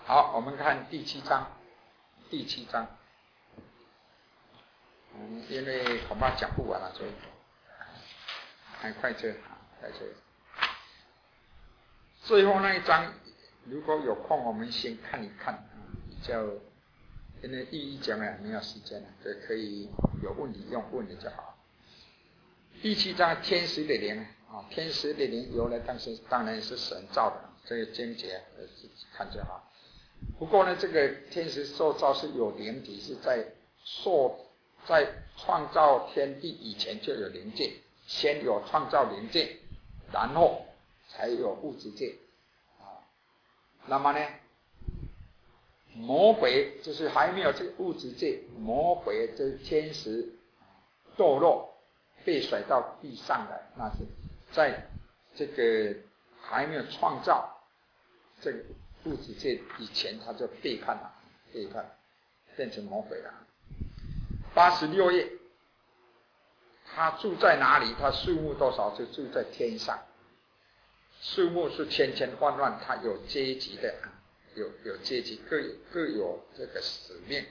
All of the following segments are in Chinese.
好，我们看第七章。因为恐怕讲不完了，所以很快就。最后那一章，如果有空，我们先看一看比较，因为一讲了没有时间了，就可以有问题用问的就好。第七章天使的灵天使的灵由来当然是神造的，这个经节自己看就好。不过呢，这个天使受造是有灵体，是在创造天地以前就有灵界，先有创造灵界，然后才有物质界那么呢，魔鬼就是还没有这个物质界，魔鬼这天使堕落被甩到地上来，那是在这个还没有创造这个物质界以前，他就背叛变成魔鬼了。86页，他住在哪里？他数目多少？就住在天上。数目是千千万万，他有阶级的，有阶级，各有这个使命，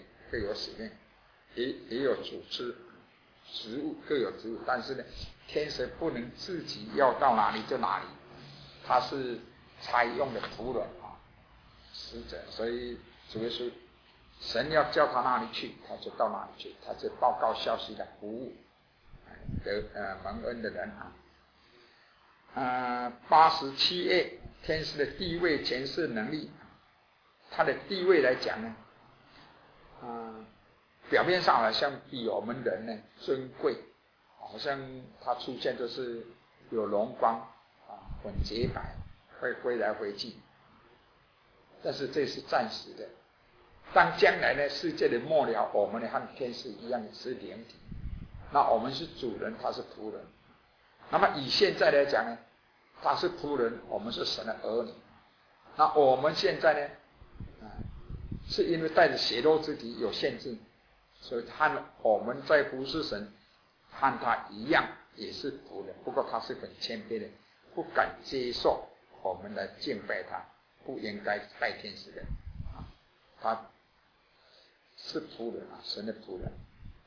也有组织，职务各有职务。但是呢，天神不能自己要到哪里就哪里，他是差用的仆人使者，所以主耶稣神要叫他哪里去，他就到哪里去，他是报告消息的服务蒙恩的人87页，天使的地位、权势、能力，他的地位来讲呢，表面上好像比我们人呢尊贵，好像他出现就是有荣光很洁白，会飞来飞去，但是这是暂时的。当将来呢，世界的末了，我们和天使一样是灵体，那我们是主人，他是仆人。那么以现在来讲呢，他是仆人，我们是神的儿女。那我们现在呢，是因为带着血肉之体有限制，所以我们在服侍神，和他一样也是仆人。不过他是很谦卑的，不敢接受我们来敬拜他，不应该拜天使的他是仆人神的仆人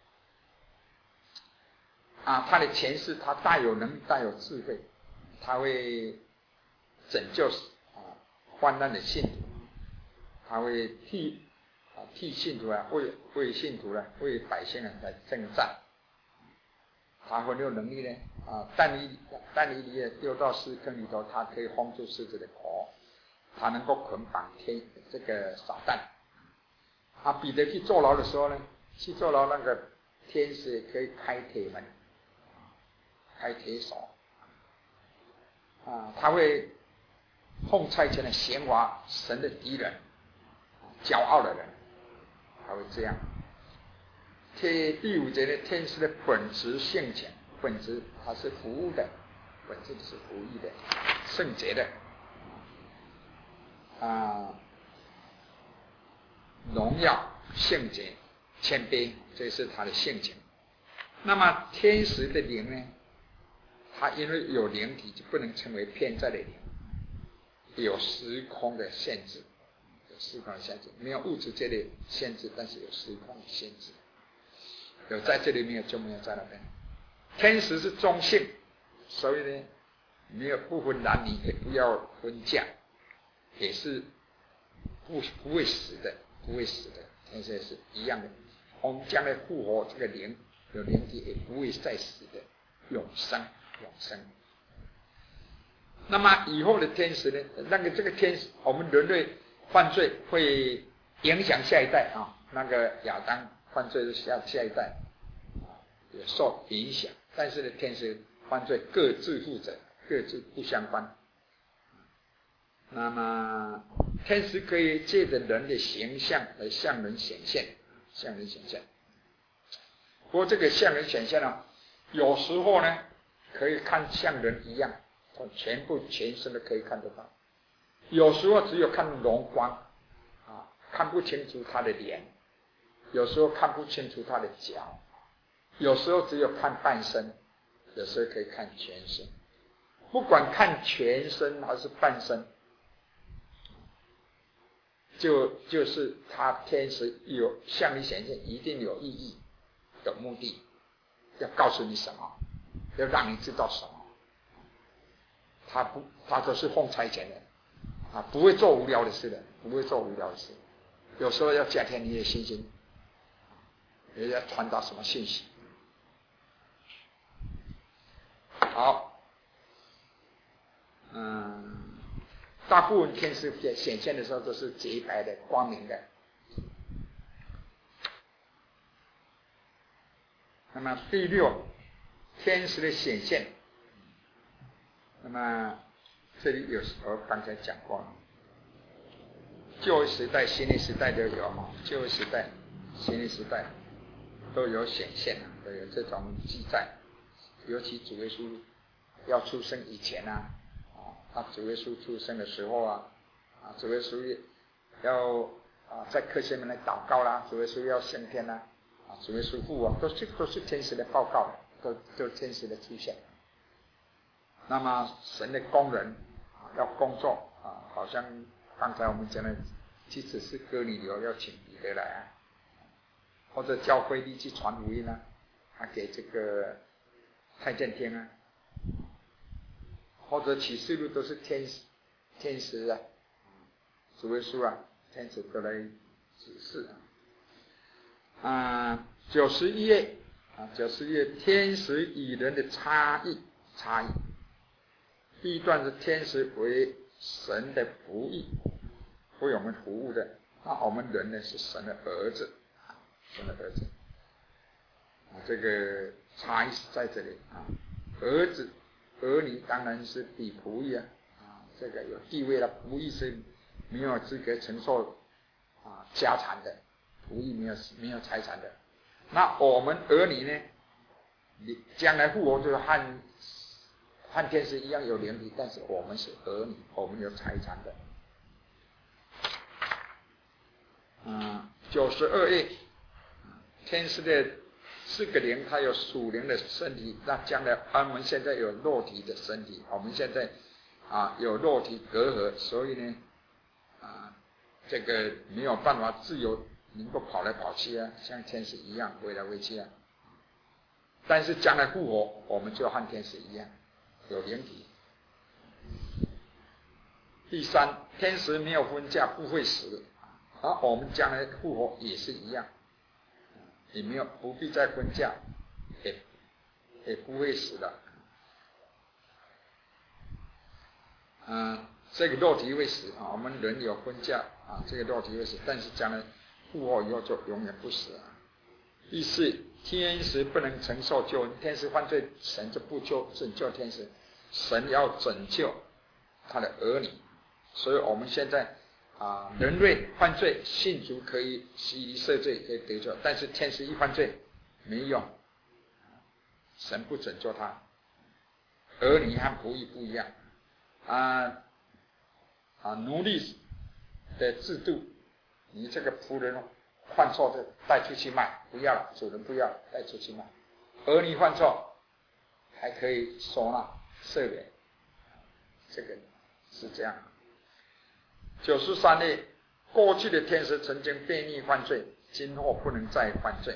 他的前世他大有能力，大有智慧，他会拯救患难的信徒，他会替信徒为信徒为百姓来征战，他很有能力呢但以理丢到狮坑里头，他可以封住狮子的口，他能够捆绑这个撒旦彼得去坐牢的时候呢，去坐牢那个天使可以开铁门，开铁锁他会奉差遣的闲话神的敌人，骄傲的人，他会这样。第5节的天使的本质性情，本质他是服务的，本质是服役的，圣洁的荣耀、圣洁、谦卑，这是他的性情。那么天使的灵呢，他因为有灵体，就不能成为偏在的灵，有时空的限制，没有物质界的限制，但是有时空的限制，有在这里没有就没有在那边。天使是中性，所以呢，没有不分男女，也不要分家，也是不会死的，天使是一样的。我们将来复活，这个灵有灵体也不会再死的，永生。那么以后的天使呢？这个天使，我们人类犯罪会影响下一代那个亚当犯罪的下一代也受影响，但是呢，天使犯罪各自负责，各自不相关。那么天使可以借着人的形象来向人显现。不过这个向人显现有时候呢可以看像人一样，全身都可以看得到。有时候只有看荣光看不清楚他的脸，有时候看不清楚他的脚，有时候只有看半身，有时候可以看全身。不管看全身还是半身， 就是他天使有向你显现，一定有意义的目的，要告诉你什么，要让你知道什么。他都是奉差遣的啊，不会做无聊的事的，不会做无聊的事。有时候要加添你的信心，也要传达什么信息。好，大部分天使显现的时候都是洁白的、光明的。那么第六，天使的显现。那么这里我刚才讲过了，旧时代、新的时代都有，旧时代、新的时代都有显现，都有这种记载。尤其主耶稣要出生以前主耶稣出生的时候主耶稣要在客西马尼祷告啦，主耶稣要升天啦，主耶稣复活，都是天使的报告，都天使的出现。那么神的工人要工作好像刚才我们讲的，即使是哥尼流要请彼得来或者教会立即传福音给这个太监听或者启示录都是天使主耶稣天使都来指示91页天使与人的差异。第一段是天使为神的仆役，为我们服务的，那我们人呢是神的儿子，神的儿子这个差异是在这里儿女当然是比仆役这个有地位了，仆役是没有资格承受家产的，仆役没有财产的。那我们儿女呢，你将来复活就是和天使一样有灵体，但是我们是儿女，我们有财产的。92页天使的4个灵，它有属灵的身体，那将来我们现在有肉体的身体，我们现在有肉体隔阂，所以呢这个没有办法自由能够跑来跑去像天使一样飞来飞去但是将来复活，我们就和天使一样有灵体。第三，天使没有婚嫁，不会死，我们将来复活也是一样，也不必再婚嫁，也不会死的。这个肉体会死我们人有婚嫁这个肉体会死，但是将来复活以后就永远不死第四，天使不能承受救恩，天使犯罪，神就不拯救天使，神要拯救他的儿女。所以我们现在人类犯罪，信主可以洗礼赦罪，可以得救，但是天使一犯罪没用，神不拯救他。儿女和仆役不一样奴隶的制度，你这个仆人犯错就带出去卖，不要了，主人不要，带出去卖。儿女犯错还可以收纳赦免，这个是这样。93页，过去的天使曾经悖逆犯罪，今后不能再犯罪。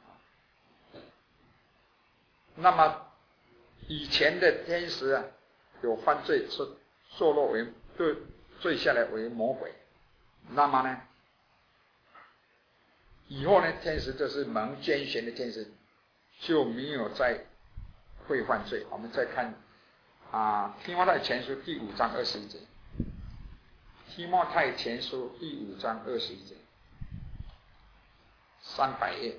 那么以前的天使有犯罪，是堕落为罪下来为魔鬼。那么呢，以后呢，天使就是蒙拣选的天使，就没有再会犯罪。我们再看提摩太前书第5章21节。提摩太前书第5章21节，300页。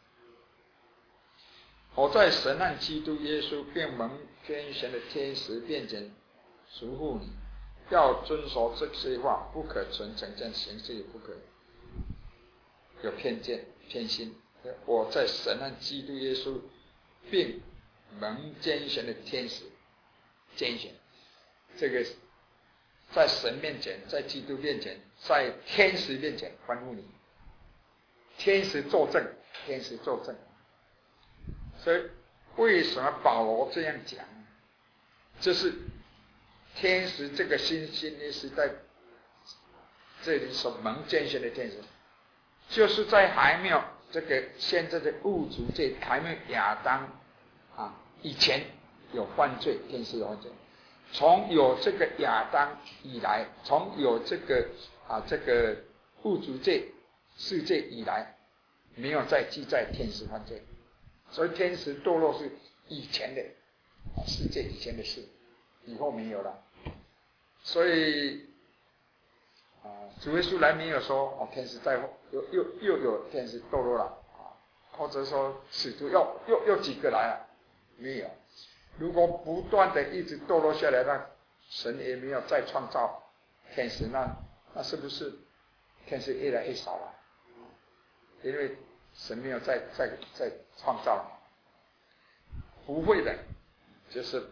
我在神和基督耶稣并蒙拣选的天使面前嘱咐你，要遵守这些话，不可存成见，行事也不可有偏见偏心。我在神和基督耶稣并蒙拣选的天使拣选，这个在神面前，在基督面前，在天使面前吩咐你，天使作证，天使作证。所以为什么保罗这样讲？就是天使这个新的时代这里所蒙拣选的天使，就是在还没有这个现在的物主界还没有亚当以前有犯罪，天使有犯罪。从有这个亚当以来，从有这个这个物主界世界以来，没有再记载天使犯罪，所以天使堕落是以前的世界以前的事，以后没有了。所以主耶稣来没有说天使在后又有天使堕落了或者说使徒又几个来了，没有。如果不断的一直堕落下来，那神也没有再创造天使，那是不是天使越来越少了？因为神没有再创造了，不会的，就是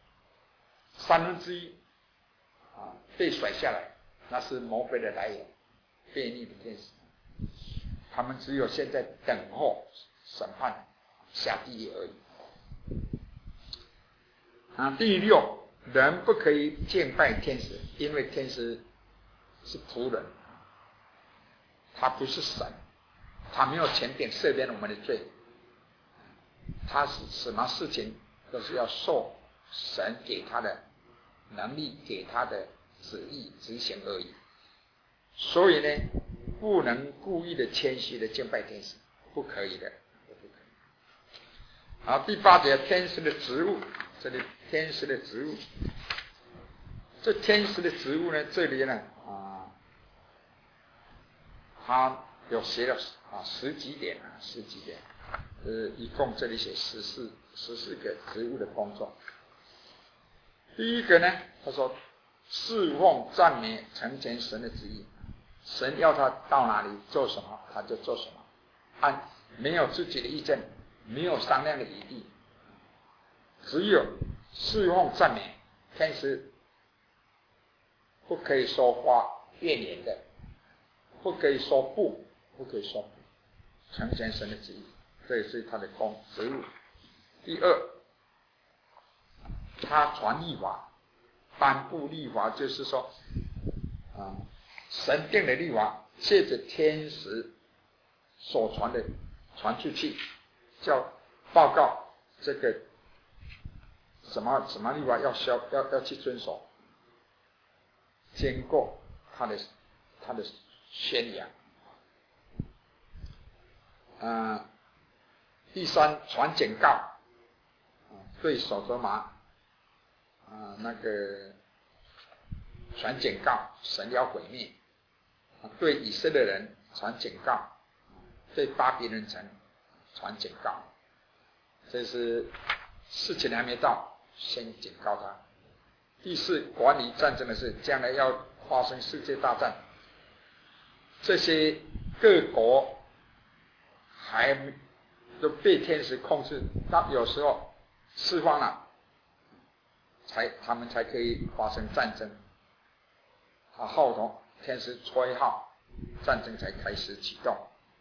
1/3被甩下来，那是魔鬼的来源，悖逆的天使，他们只有现在等候审判下地狱而已。第6，人不可以敬拜天使，因为天使是仆人，他不是神，他没有权柄赦免我们的罪，他是什么事情都是要受神给他的能力，给他的旨意执行而已。所以呢，不能故意的谦虚的敬拜天使，不可以的，不可以。好，第8节，天使的职务，这里天使的职务，这天使的职务呢，这里呢他有写了10几点，一共这里写14个职务的工作。第一个呢，他说侍奉赞美成全神的旨意，神要他到哪里做什么他就做什么，没有自己的意见，没有商量的余地，只有侍奉赞美。天使不可以说话怨言的，不可以说不可以说不，成全神的旨意，这也是他的职务。第2，他传律法，颁布律法，就是说神定的律法借着天使所传的传出去，叫报告这个什么律法要去遵守，经过他的宣扬。第3，传警告，对所多玛传警告，神要毁灭；对以色列人传警告，对巴比伦城传警告。这是事情还没到，先警告他。第4，管理战争的事，将来要发生世界大战，这些各国还都被天使控制，到有时候释放了，他们才可以发生战争。号筒天使吹号，战争才开始启动，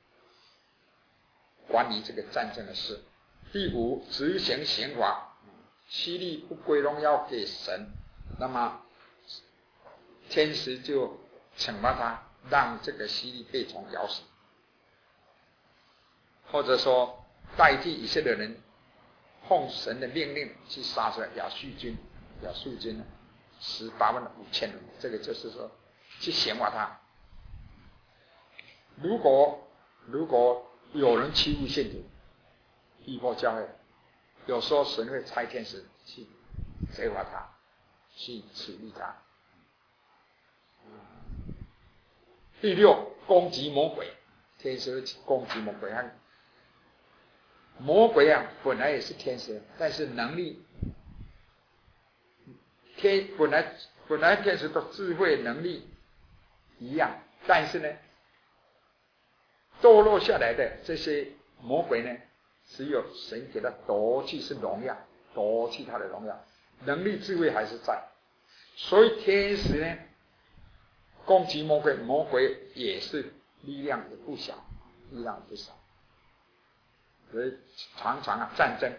管理这个战争的事。第5，执行刑罚，希律不归荣耀给神，那么天使就惩罚他，让这个希律被虫咬死，或者说代替以色列人奉神的命令去杀死亚述军185000人，这个就是说去刑罚他。如果有人欺负信徒，逼迫教会，有时候神会差天使去责罚他，去处理他。第6，攻击魔鬼，天使会攻击魔鬼。魔鬼本来也是天使，但是能力本来天使的智慧能力一样，但是呢，堕落下来的这些魔鬼呢，只有神给他夺去是荣耀，夺去他的荣耀，能力智慧还是在。所以天使呢攻击魔鬼，魔鬼也是力量也不小，所以常常战争，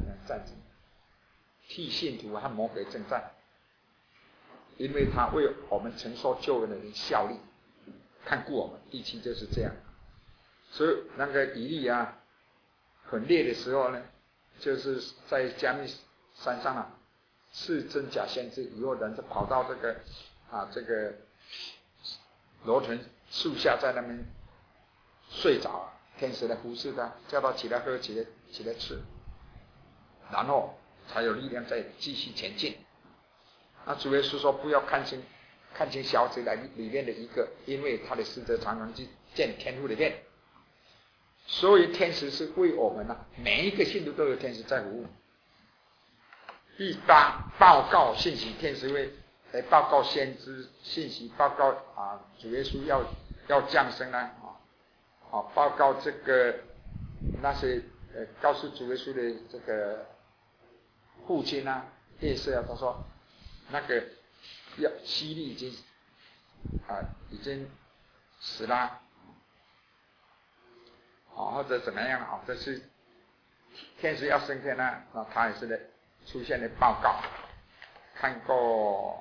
替信徒和魔鬼征战，因为他为我们承受救恩的人效力。 看顾我们。第七就是这样。所以那个以利啊，很烈的时候呢，就是在加密山上啊，是真假先知，以后人就跑到这个罗藤树下，在那边睡着了，天使来服侍他，叫他起来喝，起来吃，然后才有力量再继续前进。那主耶稣说不要看清小子里面的一个，因为他的使者常常去见天父的面。所以天使是为我们每一个信徒都有天使在服务。一报告信息，天使会来报告先知信息，报告主耶稣要降生报告这个那些告诉主耶稣的这个父亲列色他说那个希律已经死了或者怎么样这是天使要升天了，那他也是出现的报告。看过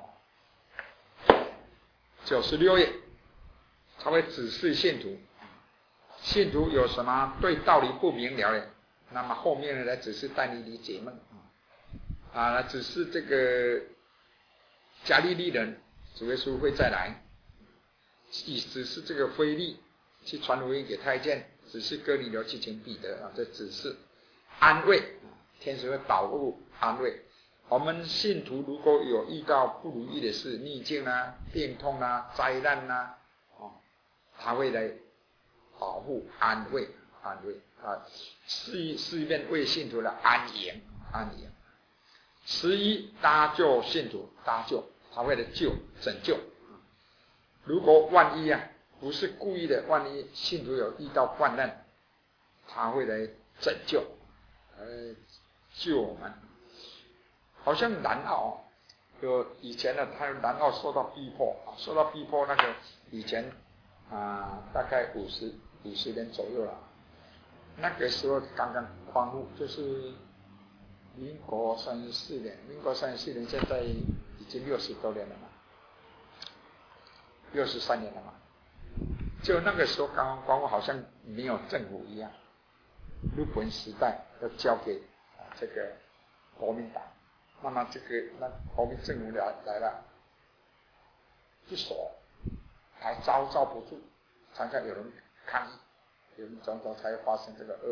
96页，他会指示信徒有什么对道理不明了的，那么后面呢来指示但以理解梦来指示这个加利利人主耶稣会再来，指示这个腓力去传福音给太监，指示哥尼流去请彼得这指示安慰，天使会保护安慰。我们信徒如果有遇到不如意的事，逆境病痛灾难他会来保护安慰是一面为信徒的安营。11搭救信徒，他会来拯救。如果万一不是故意的，万一信徒有遇到患难，他会来拯救救我们。好像南澳有以前他南澳受到逼迫那个以前大概50年左右了，那个时候刚刚光复，就是民国34年，现在已经60多年了嘛，63年了嘛。就那个时候刚刚光复，好像没有政府一样，日本时代要交给这个国民党。那么那国民政府来了，不锁，还招不住，常常有人抗议，有人种才会发生这个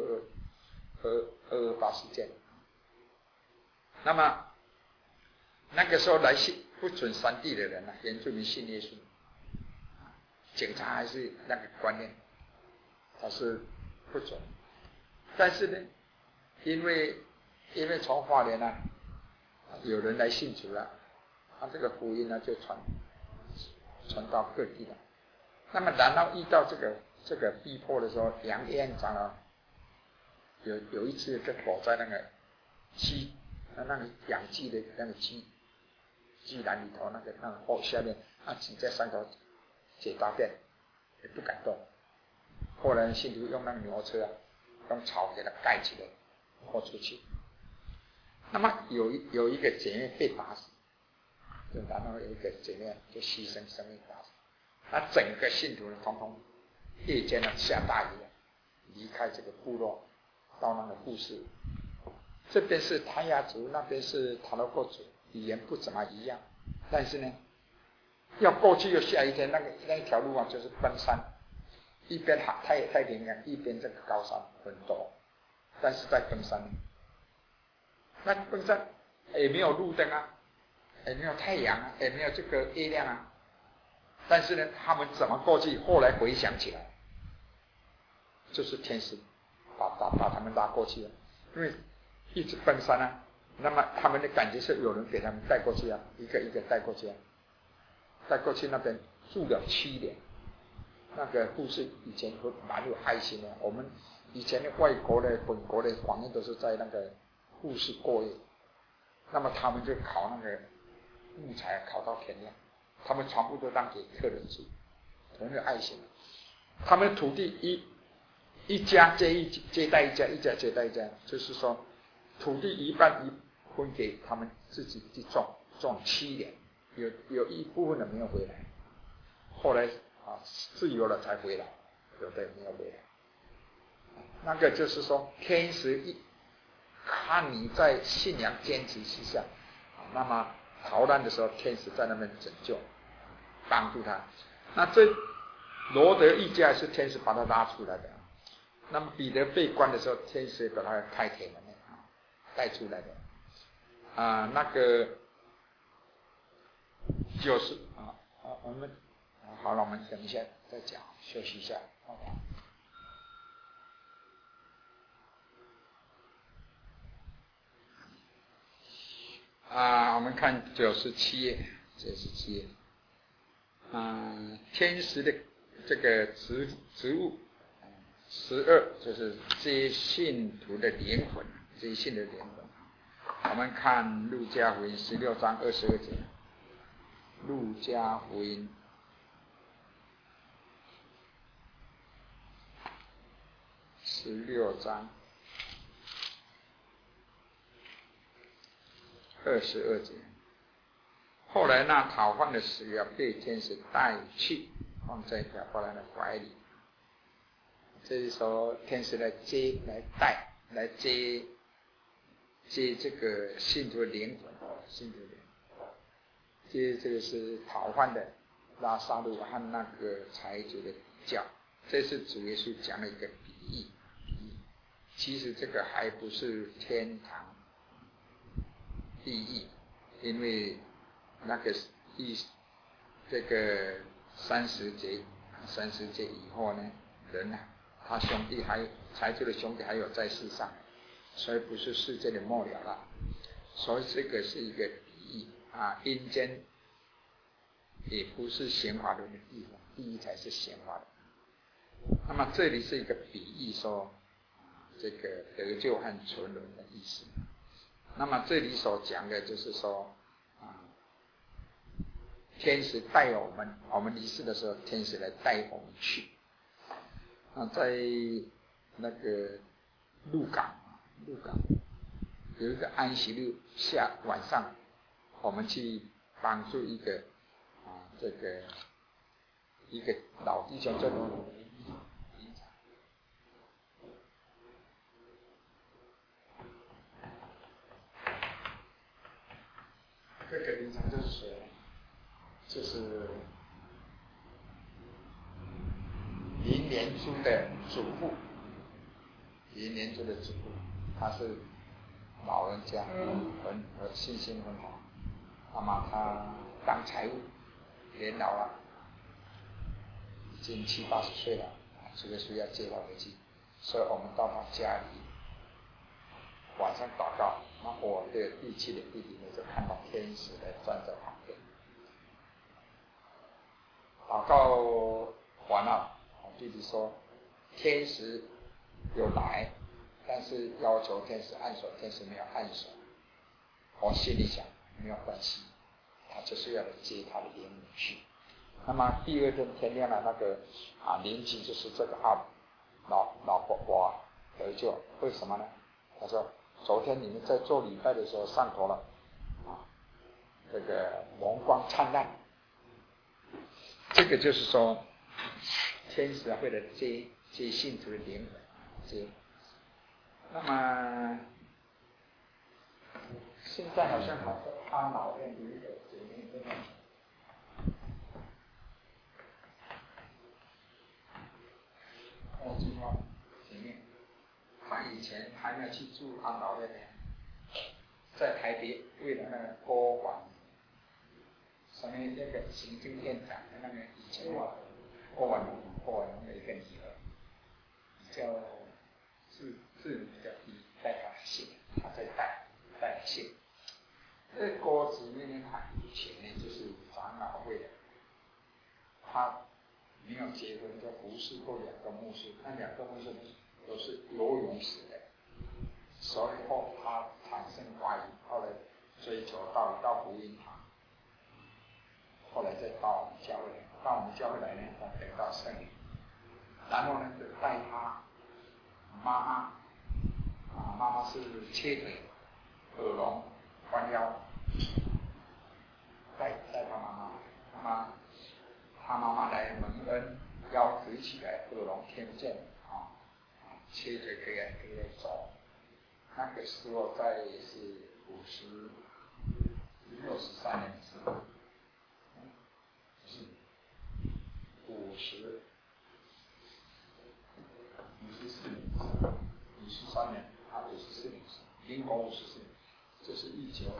228事件。那么那个时候来信不准山地的人原住民信耶稣，警察还是那个观念，他是不准。但是呢，因为从花莲有人来信主了，这个福音就传到各地了。那么然后遇到这个逼迫的时候，杨院长有一次就躲在那个养鸡的那个鸡栏里头，那个货下面挤在上头解大便，也不敢动。后来信徒用那个牛车用草给它盖起来，豁出去。那么有一个姐妹被打死，然后有一个姐妹就牺牲生命打死。那整个信徒统统夜间下大雨离开这个部落，到那个富士。这边是泰雅族，那边是塔罗克族，语言不怎么一样，但是呢，要过去又下一天，那一条路就是奔山，一边太平洋，一边这个高山很陡，但是在登山。那登山也没有路灯也没有太阳也没有这个月亮但是呢，他们怎么过去？后来回想起来，就是天使把他们拉过去了，因为一直奔山那么他们的感觉是有人给他们带过去一个一个带过去带过去那边住了7年。那个护士以前蛮有爱心的，我们以前的外国的本国的访问都是在那个护士过夜，那么他们就烤那个木材烤到天亮，他们全部都让给客人住，很有爱心。他们土地一家接待一家，一家接待一家，就是说土地一半分给他们自己去种7年，有一部分人没有回来，后来自由了才回来，对不对？没有回来。那个就是说，天使一看你在信仰坚持之下，那么逃难的时候，天使在那边拯救，帮助他。那这罗德一家是天使把他拉出来的。那么彼得被关的时候，天使把他开铁门带出来的。那个就是我们好了，我们等一下再讲，休息一下。我们看97页，97页。天使的这个职务，12就是接信徒的灵魂，接信的灵魂。我们看路加福音16章22节，路加福音16章22节。后来那讨饭的使者被天使带去，放在亚伯兰的怀里。这是说天使来接这个信徒的灵魂，接这个是讨饭的拉撒路和那个财主的脚。这是主耶稣讲的一个比喻。其实这个还不是天堂地狱，因为那个这个30节以后呢，人他兄弟财主的兄弟还有在世上，所以不是世界的末了了。所以这个是一个比喻阴间也不是显法轮的地方，地狱才是显法轮。那么这里是一个比喻，说这个得救和存轮的意思。那么这里所讲的就是说天使带我们离世的时候，天使来带我们去。在那个鹿港有一个安息日晚上，我们去帮助一个一个老弟兄叫做这个林长就是谁？就是林连珠的祖父，他是老人家，信心很好。那么他当财务，年老了，已经70、80岁了，这个需要接他回去，所以我们到他家里晚上祷告。那我的第7的弟弟呢，就看到天使来站在旁边。祷告完了，我弟弟说天使有来，但是要求天使按手，天使没有按手。我心里想没有关系，他就是要来接他的灵魂去。那么第2天天亮了，那个邻居就是这个老伯伯得救，为什么呢？他说昨天你们在做礼拜的时候上头了这个蒙光灿烂。这个就是说天使会来接信徒的灵魂接。那么现在好像还在安老院有一个姐妹在那里。姐妹，她以前还没有去住安老院呢，在台北为了那个博物馆上面那个行政院长的那个以前郭婉蓉的一个女儿，叫志女的带他信，他在带信。这郭子妹呢，他以前呢就是长老会的，他没有结婚，就服侍过2个牧师，那2个牧师都是游泳死的，所以后他产生怀疑，后来追求到福音堂，后来再到我们教会来呢，他得到圣灵，然后呢就带他妈妈是切腿、耳聋、弯腰，带他妈妈他妈妈来蒙恩，腰举起来，耳聋听见切腿可以来走。那个时候在是63年的时候，是54年，53年，他54年，民国54年，这是1965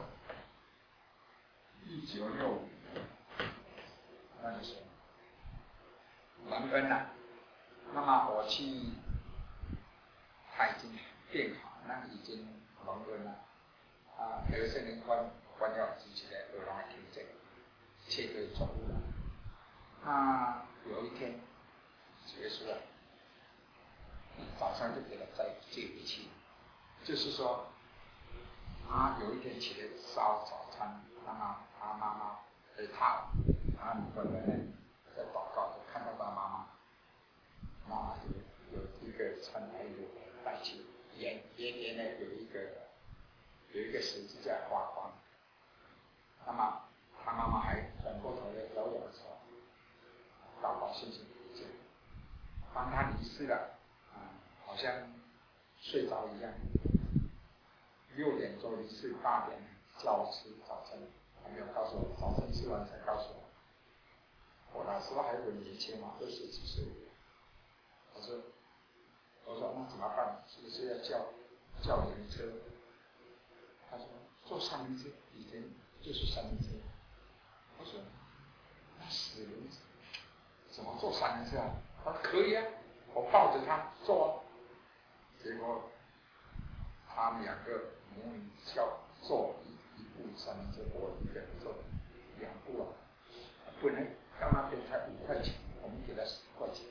那个时候蒙恩了。那么我去，他已经变好，那已经蒙恩了。有些人关掉自己的耳聋听见，切腿走路了。有一天结束了，早上就给他再接回去，就是说，他有一天起来烧早餐，他妈妈他女朋友呢在祷告，就看到他妈妈有一个穿白衣带去，沿呢有一个十字架画框，那么他妈妈还转过头来摇摇头，祷告心情不见，当他离世了，好像睡着一样。6点钟离世，8点叫我吃早餐，还没有告诉我，早餐吃完才告诉我。我那时候还很年轻嘛，20几岁。我说那怎么办？是不是要叫人车？他说坐三轮车，以前就是三轮车。我说那死人怎么坐三轮车啊？他说可以啊，我抱着他坐啊。结果他们2个母女坐一部三轮车，我一个人坐2部啊。不能到那边才5块钱，我们给他10块钱。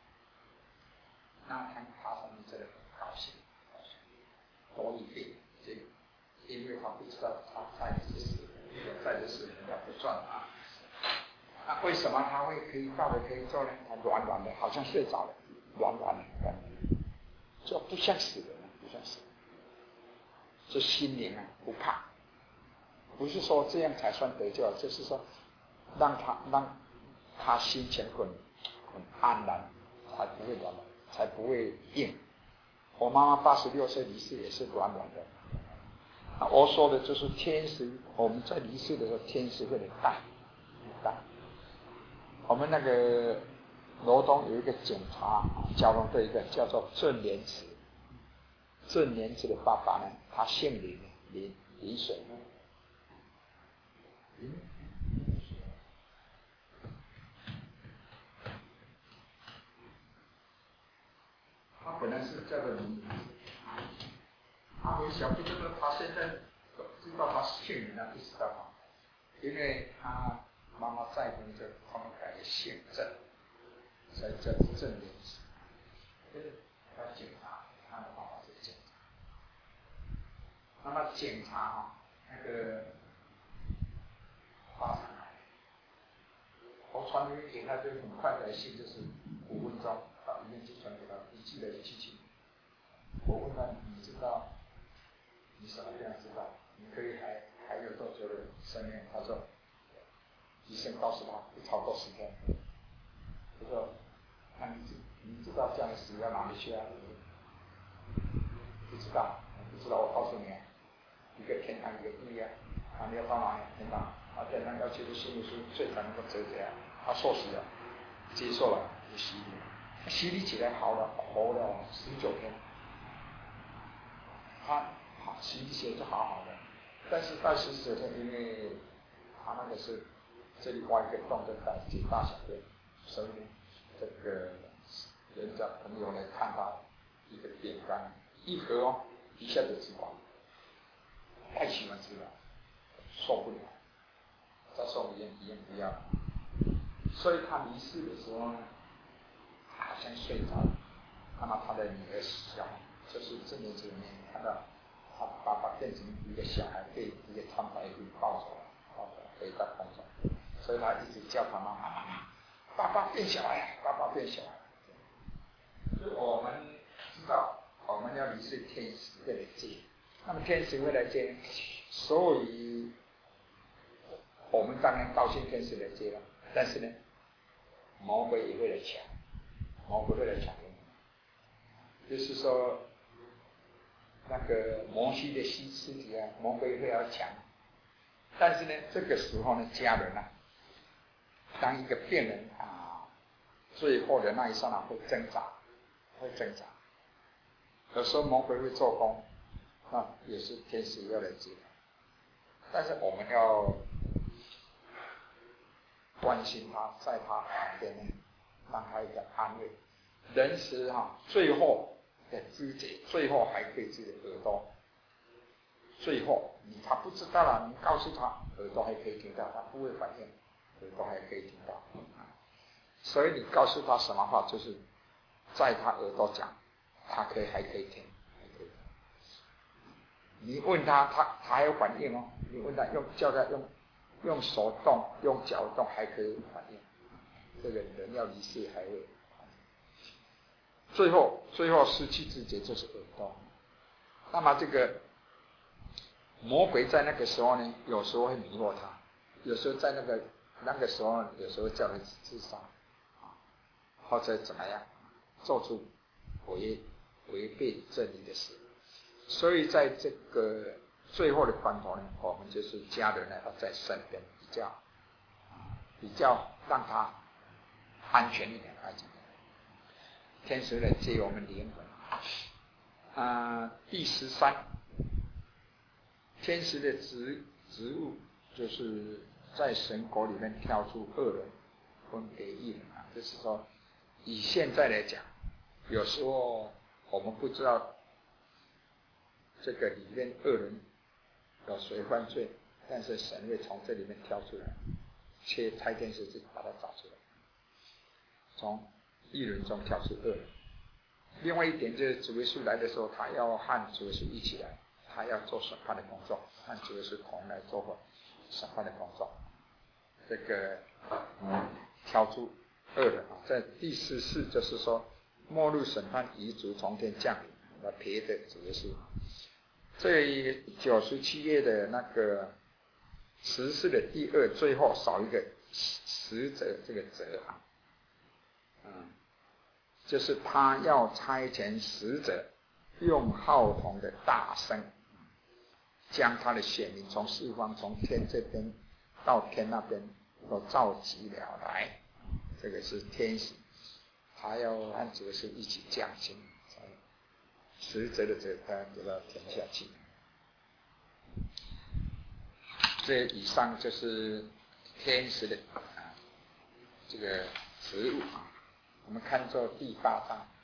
那他上面真的很高兴，多一倍，这个，因为他不知道他在这死人家不赚啊。那为什么他可以抱着可以做呢？他软软的，好像睡着了，软软的，就不像死人了，不像死人。这心灵不怕，不是说这样才算得救，就是说让他心情很安然，才不会软软，才不会硬。我妈妈86岁离世也是软软的。我说的就是天使，我们在离世的时候，天使会来带。我们那个罗东有一个警察，交通队一个叫做郑连慈的爸爸呢，他姓林水。他本来是叫做林，他很小不知道，他现在知道他姓林了，不知道他，因为他妈妈再婚之后，他们改了姓郑，才叫郑连慈。他警察，他的爸爸是警察。那么警察那个发上来，我传给他就很快的信，就是5分钟到医院去传给他，一寄来一寄去。我问他，你知道你什么样知道？你可以还有多久的生命？他说，医生告诉他不超过10天。我说，那你知道这样死到哪里去啊？不知道，我告诉你，一个天堂，一个地狱啊！你要到哪里？天堂。天堂要去的信耶稣，最才能够得解。他受洗了，接受了，就洗礼。洗礼起来好了，活了19天。他洗礼起来就好的，但是到19天，因为他那个是这里挖一个洞，就解大小便，所以呢，这个人家朋友来看他一个扁担。一盒一下就吃光，太喜欢吃了，受不了，再送医院不要。所以他离世的时候呢，他好像睡着了。那么他的女儿小，就是正年子里面看到他爸爸变成一个小孩，被一个穿白衣抱走了，飞到空中。所以他一直叫他妈妈，爸爸变小孩，爸爸变小孩。所以我们知道。我们要离世，天使会来接。那么天使会来接，所以我们当然高兴天使来接了。但是呢， 魔鬼也会来抢，魔鬼会来抢你，就是说那个摩西的尸体啊，魔鬼会要抢。但是呢，这个时候呢，家人啊，当一个病人啊，最后的那一刹那会挣扎，会挣扎。有时候魔鬼会做工，也是天使要来治疗。但是我们要关心他，在他旁边呢，让他一个安慰。人是最后的肢解，最后还可以治耳朵。最后他不知道了，你告诉他，耳朵还可以听到，他不会反应，耳朵还可以听到。所以你告诉他什么话，就是在他耳朵讲，他还可以听。你问他，他还有反应哦。你问他叫他用手动，用脚动，还可以反应。这个人要离世还会。最后失去知觉就是耳朵。那么这个魔鬼在那个时候呢，有时候会迷惑他，有时候在那个时候，有时候叫人自杀，或者怎么样，做出违背真理的事。所以在这个最后的关头呢，我们就是家人呢要在身边，比较让他安全一点来讲。天使来接我们灵魂。第13，天使的职务就是在神国里面挑出恶人，分别义人啊。就是说，以现在来讲，有时候我们不知道这个里面恶人有谁犯罪，但是神会从这里面挑出来，差天使去把它找出来，从义人中挑出恶人。另外一点就是主耶稣来的时候，他要和主耶稣一起来，他要做审判的工作，和主耶稣同来做审判的工作。这个挑出恶人啊，在第14就是说，末日审判遗嘱从天降临，别的主耶稣。这97页的那个14的第2，最后少一个使者，这个者就是他要差遣使者，用号筒的大声，将他的选民从四方，从天这边到天那边都召集了来。这个是天使，他要和主耶稣一起降临，使者的者他给到天下去。这以上就是天使的这个职务。我们看作第8章。